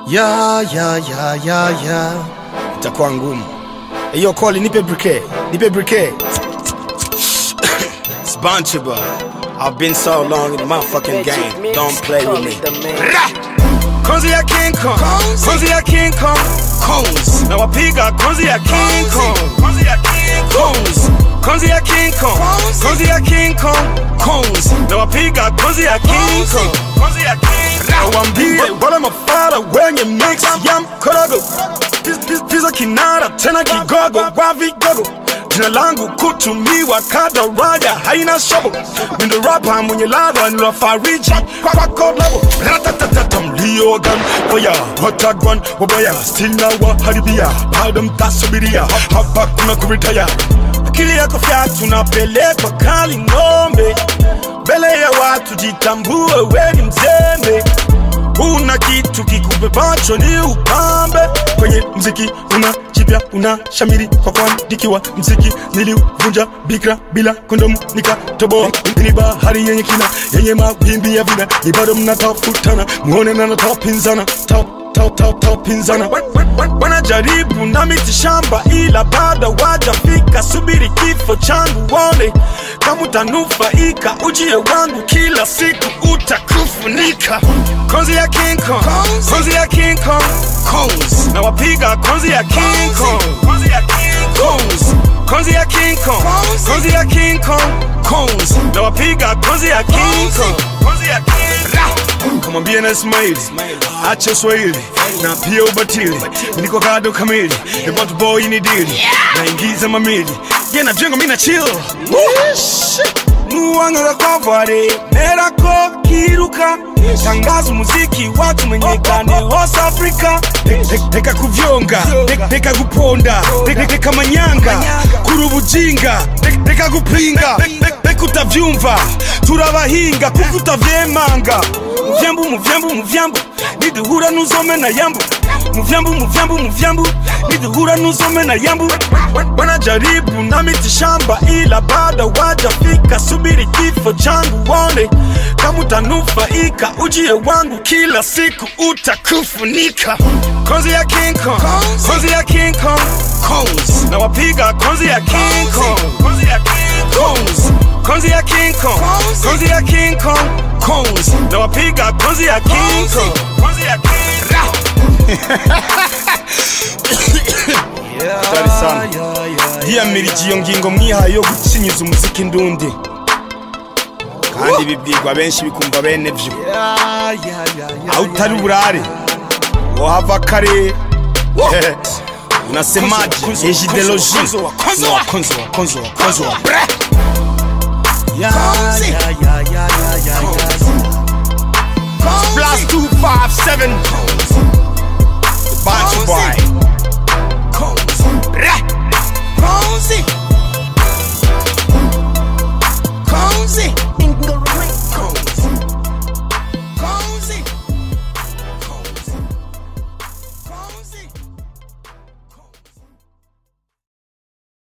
Ya itakuwa ngumu. Hiyo call nipe briquet. Sponge, I've been so long in the motherfucking game. Don't play with me. Konzi ya King Kong, Konzi ya King Kong, Konzi. Na wapiga Konzi ya King Kong, Konzi ya King Konzi. Konzi ya King Kong, Konzi ya King Kong, Konzi. Na wapiga Konzi ya King Kong, Konzi ya King Kong. Wambie wala mafara wenye mix ya mkorogo. Pizza kinara tena kigogo wa vigogo. Jina langu kutumiwa kada raya haina shobo. Mindo rapa mwenye ladha nilofariji kwa kolabo. Ratatatata mlio gun fire hotagwan wabaya still na waharibia bado mtasubiria hapa kuna kuritaya. Akili yako fyatu napelekwa kali ngombe. Mbele ya watu jitambue we ni mzembe. Una kitu kikubebacho ni upambe. Kwenye mziki una jipya una shamiri kwa kuandikiwa mziki niliuvunja bikra bila kondomu nikatoboa. Ni bahari yenye kina yenye mawimbi ya vina. Ni bado mnatafutana muone na natapinzana pinzana. Wanajaribu na miti shamba ila bado wajafika. Subiri kifo changu wone kama utanufaika. Ujie wangu kila siku utakufunika. Konzi ya King Kong, Konzi ya King Kong, Konzi. Na wapiga Konzi ya King Kong, Konzi ya King Konzi. Konzi ya King Kong, Konzi ya King Kong, Konzi. Na wapiga Konzi ya King Kong, Konzi ya King Kong. Kamwambie na Ismaili ache Swahili na pia ubatili. Niko kado kamili about boy ni dili. Naingiza mamili yena jengo mina chill. Nuwanga kwa vare nerako kiruka. Tangazo muziki watu menyekane West Africa. Deka kuvyonga, deka kuponda, deka manyanga, kurubujinga, deka kupinga, deka utavyumva, turabahinga, kuvuta vyemanga. Muvyambu, niduhura nuzome na yambu. Muvyambu, niduhura nuzome na yambu. Wanajaribu na miti shamba ila bado wajafika. Subiri kifo changu wone kama utanufaika. Ujie wangu kila siku utakufunika. Konzi ya King Kong, Konzi ya King Kong, Konzi. Na wapiga Konzi ya King Kong, Konzi ya King Konzi. Konzi ya King Kong, Konzi ya King Kong, Konzi. Na wapiga Konzi ya King Kong, Konzi ya King Kong. Tari sana. Hiya mirijiyo ngingo mwihaye yo gucinyiza umuziki ndundi. Kandi bibwirwa benshi bikumva bene vyo. Au tari burare wahava kare. Unasemaje ejideology konzo Plus 257 Bunch